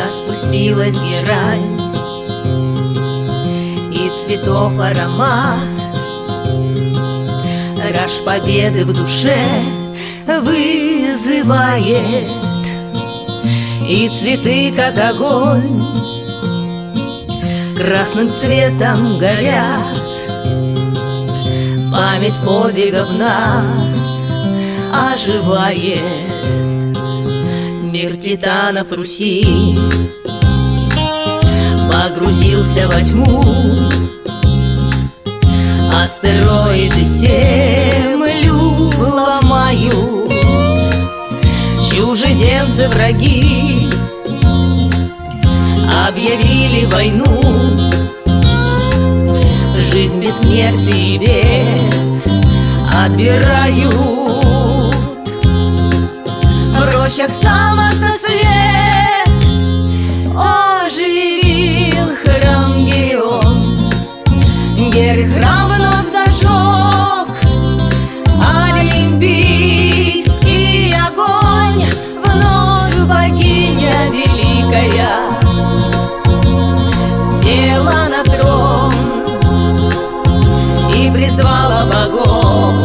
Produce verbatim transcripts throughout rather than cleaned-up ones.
Распустилась герань, и цветов аромат, раж победы в душе вызывает. И цветы, как огонь, красным цветом горят. Память подвигов нас оживает. Мир титанов Руси погрузился во тьму. Астероиды землю ломают. Чужеземцы враги объявили войну. Жизнь без смерти и бед отбирают. В рощах самососвет оживил храм Герион. Геры храм вновь зажег олимпийский огонь. Вновь богиня великая села на трон и призвала богов,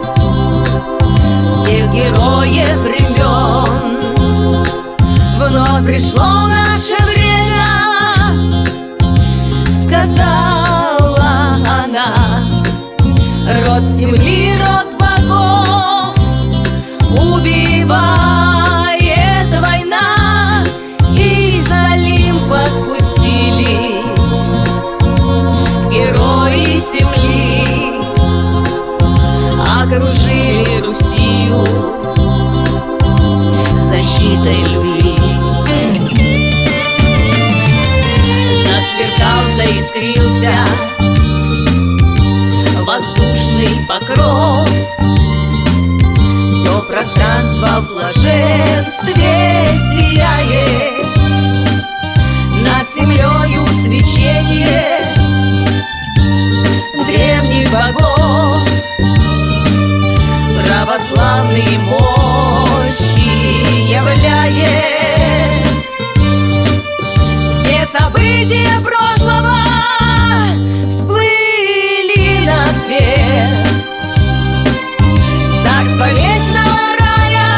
всех героев времен. Вновь пришло наше время, сказала она. Род земли, род богов убивает война. Из Олимпа спустились герои земли, окружили Русью защитой любви. Засверкал, заискрился воздушный покров. Все пространство в блаженстве сияет. Над землею свечение древних богов. Православные мощи являет. Все события прошлого всплыли на свет. Царство вечного рая,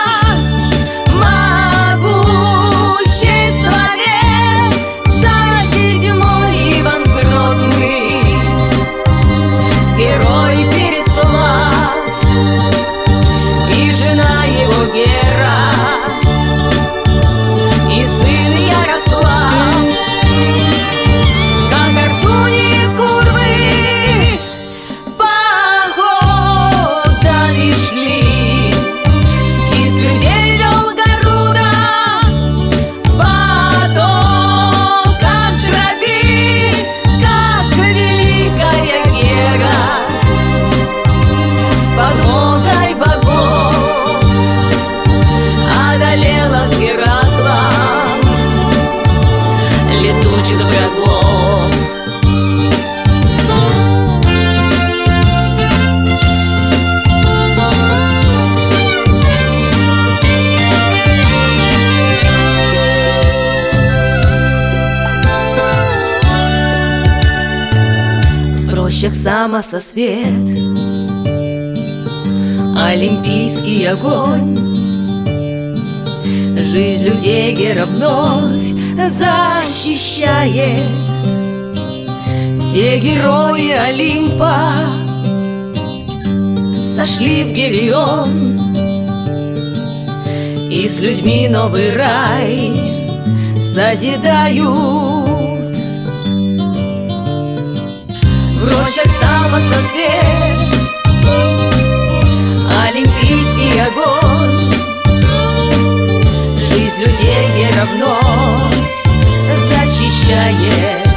могущество век. Царь седьмой Иван Грозный, герой Переслав, и жена его Гера, и сын Ярослав. Как Арцуни курвы походами шли, птиц людей вел Гаруда в потоках крови. Как великая Гера с подмогой богов одолела с Гераклом летучих врагов. В рощах самососвет, олимпийский огонь. Жизнь людей Гера вновь защищает. Все герои Олимпа сошли в Герион, и с людьми новый рай созидают. В рощах самососвет, олимпийский огонь. Жизнь людей Гера вновь защищает.